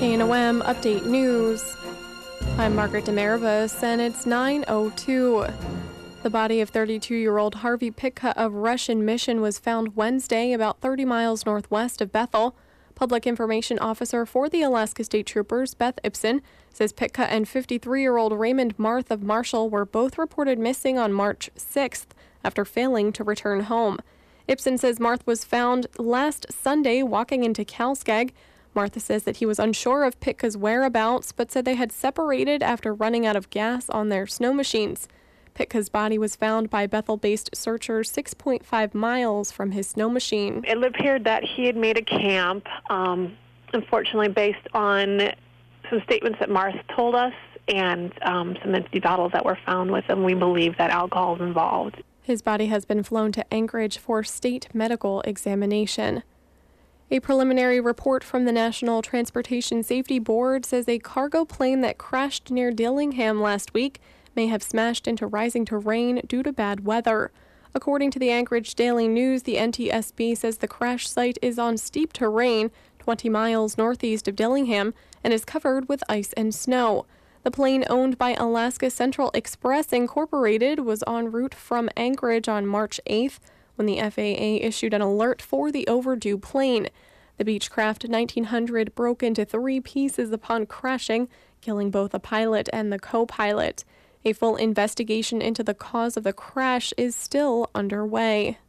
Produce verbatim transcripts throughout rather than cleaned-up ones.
K N O M Update News. I'm Margaret Demervis, and it's nine oh two. The body of thirty-two-year-old Harvey Pitka of Russian Mission was found Wednesday about thirty miles northwest of Bethel. Public Information Officer for the Alaska State Troopers, Beth Ibsen, says Pitka and fifty-three-year-old Raymond Marth of Marshall were both reported missing on March sixth after failing to return home. Ibsen says Marth was found last Sunday walking into Calskag. Martha says that he was unsure of Pitka's whereabouts, but said they had separated after running out of gas on their snow machines. Pitka's body was found by Bethel-based searchers six point five miles from his snow machine. It appeared that he had made a camp, um, unfortunately based on some statements that Marth told us and um, some empty bottles that were found with him. We believe that alcohol is involved. His body has been flown to Anchorage for state medical examination. A preliminary report from the National Transportation Safety Board says a cargo plane that crashed near Dillingham last week may have smashed into rising terrain due to bad weather. According to the Anchorage Daily News, the N T S B says the crash site is on steep terrain twenty miles northeast of Dillingham and is covered with ice and snow. The plane, owned by Alaska Central Express Incorporated, was en route from Anchorage on March eighth when the F A A issued an alert for the overdue plane. The Beechcraft nineteen hundred broke into three pieces upon crashing, killing both the pilot and the co-pilot. A full investigation into the cause of the crash is still underway.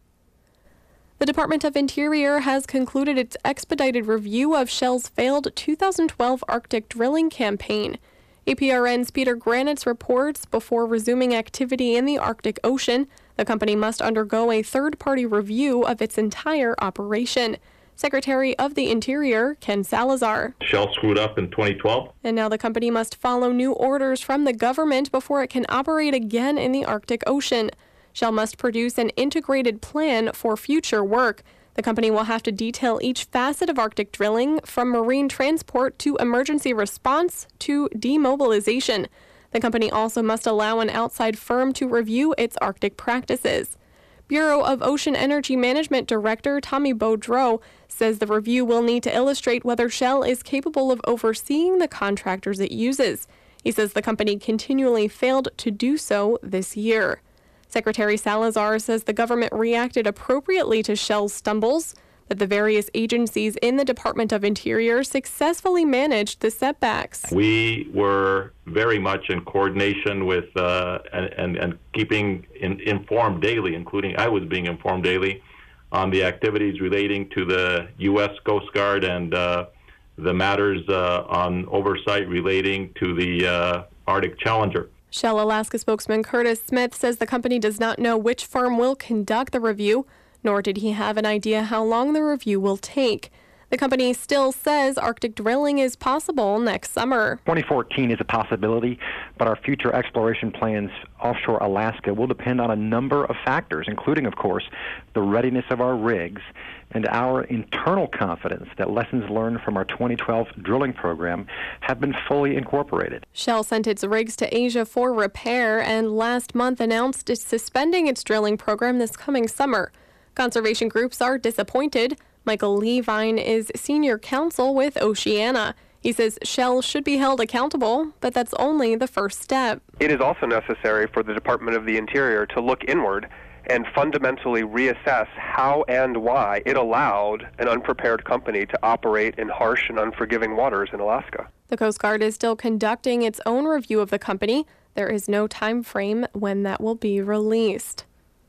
The Department of Interior has concluded its expedited review of Shell's failed two thousand twelve Arctic drilling campaign. A P R N's Peter Granitz reports before resuming activity in the Arctic Ocean, the company must undergo a third-party review of its entire operation. Secretary of the Interior, Ken Salazar. Shell screwed up in twenty twelve. And now the company must follow new orders from the government before it can operate again in the Arctic Ocean. Shell must produce an integrated plan for future work. The company will have to detail each facet of Arctic drilling, from marine transport to emergency response to demobilization. The company also must allow an outside firm to review its Arctic practices. Bureau of Ocean Energy Management Director Tommy Beaudreau says the review will need to illustrate whether Shell is capable of overseeing the contractors it uses. He says the company continually failed to do so this year. Secretary Salazar says the government reacted appropriately to Shell's stumbles, that the various agencies in the Department of Interior successfully managed the setbacks. We were very much in coordination with uh, and, and, and keeping in, informed daily, including I was being informed daily on the activities relating to the U S Coast Guard and uh, the matters uh, on oversight relating to the uh, Arctic Challenger. Shell Alaska spokesman Curtis Smith says the company does not know which firm will conduct the review, nor did he have an idea how long the review will take. The company still says Arctic drilling is possible next summer. twenty fourteen is a possibility, but our future exploration plans offshore Alaska will depend on a number of factors, including, of course, the readiness of our rigs and our internal confidence that lessons learned from our twenty twelve drilling program have been fully incorporated. Shell sent its rigs to Asia for repair and last month announced it's suspending its drilling program this coming summer. Conservation groups are disappointed. Michael Levine is senior counsel with Oceana. He says Shell should be held accountable, but that's only the first step. It is also necessary for the Department of the Interior to look inward and fundamentally reassess how and why it allowed an unprepared company to operate in harsh and unforgiving waters in Alaska. The Coast Guard is still conducting its own review of the company. There is no time frame when that will be released.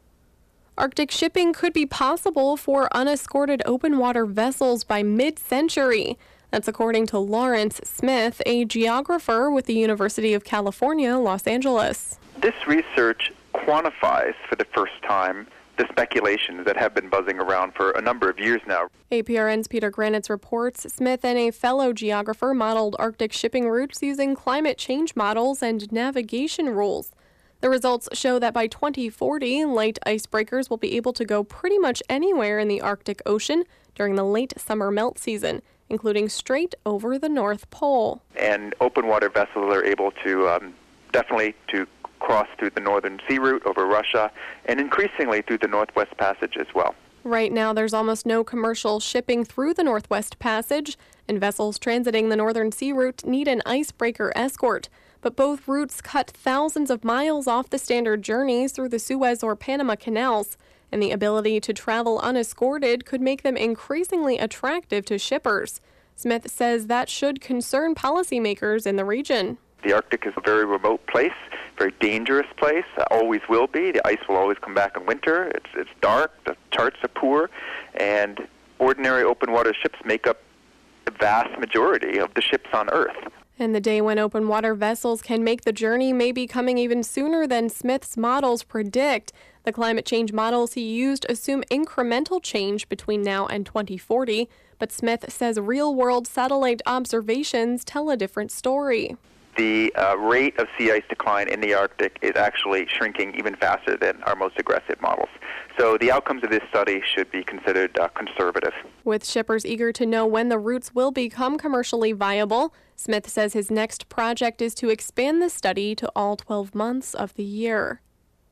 Arctic shipping could be possible for unescorted open water vessels by mid-century. That's according to Lawrence Smith, a geographer with the University of California, Los Angeles. This research quantifies for the first time the speculations that have been buzzing around for a number of years now. A P R N's Peter Granitz reports Smith and a fellow geographer modeled Arctic shipping routes using climate change models and navigation rules. The results show that by twenty forty, light icebreakers will be able to go pretty much anywhere in the Arctic Ocean during the late summer melt season, including straight over the North Pole. And open water vessels are able to um, definitely to cross through the northern sea route over Russia and increasingly through the Northwest Passage as well. Right now, there's almost no commercial shipping through the Northwest Passage, and vessels transiting the Northern Sea Route need an icebreaker escort. But both routes cut thousands of miles off the standard journeys through the Suez or Panama canals, and the ability to travel unescorted could make them increasingly attractive to shippers. Smith says that should concern policymakers in the region. The Arctic is a very remote place, very dangerous place, uh, always will be. The ice will always come back in winter. It's it's dark, the charts are poor, and ordinary open water ships make up the vast majority of the ships on Earth. And the day when open water vessels can make the journey may be coming even sooner than Smith's models predict. The climate change models he used assume incremental change between now and twenty forty, but Smith says real-world satellite observations tell a different story. The uh, rate of sea ice decline in the Arctic is actually shrinking even faster than our most aggressive models. So the outcomes of this study should be considered uh, conservative. With shippers eager to know when the routes will become commercially viable, Smith says his next project is to expand the study to all twelve months of the year.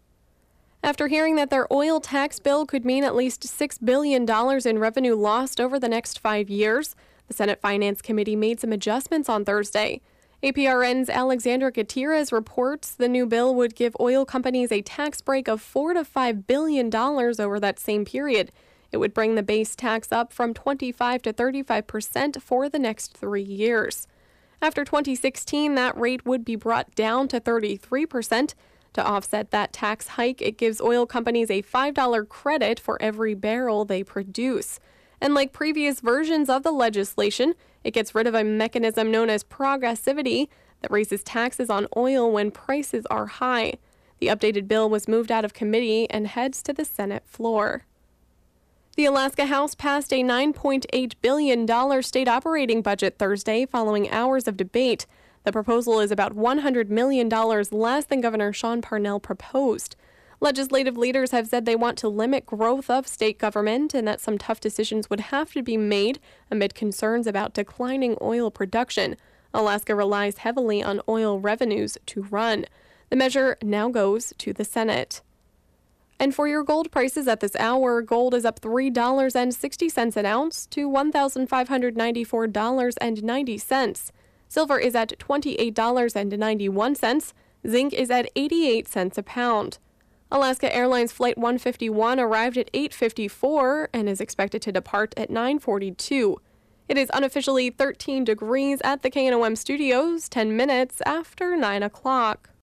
After hearing that their oil tax bill could mean at least six billion dollars in revenue lost over the next five years, the Senate Finance Committee made some adjustments on Thursday. A P R N's Alexandra Gutierrez reports the new bill would give oil companies a tax break of four to five billion dollars over that same period. It would bring the base tax up from twenty-five to thirty-five percent for the next three years. After twenty sixteen, that rate would be brought down to thirty-three percent. To offset that tax hike, it gives oil companies a five dollars credit for every barrel they produce. And like previous versions of the legislation, it gets rid of a mechanism known as progressivity that raises taxes on oil when prices are high. The updated bill was moved out of committee and heads to the Senate floor. The Alaska House passed a nine point eight billion dollars state operating budget Thursday following hours of debate. The proposal is about one hundred million dollars less than Governor Sean Parnell proposed. Legislative leaders have said they want to limit growth of state government and that some tough decisions would have to be made amid concerns about declining oil production. Alaska relies heavily on oil revenues to run. The measure now goes to the Senate. And for your gold prices at this hour, gold is up three dollars and sixty cents an ounce to one thousand five hundred ninety-four dollars and ninety cents. Silver is at twenty-eight dollars and ninety-one cents. Zinc is at eighty-eight cents a pound. Alaska Airlines Flight one fifty-one arrived at eight fifty-four and is expected to depart at nine forty-two. It is unofficially thirteen degrees at the K N O M studios, ten minutes after nine o'clock.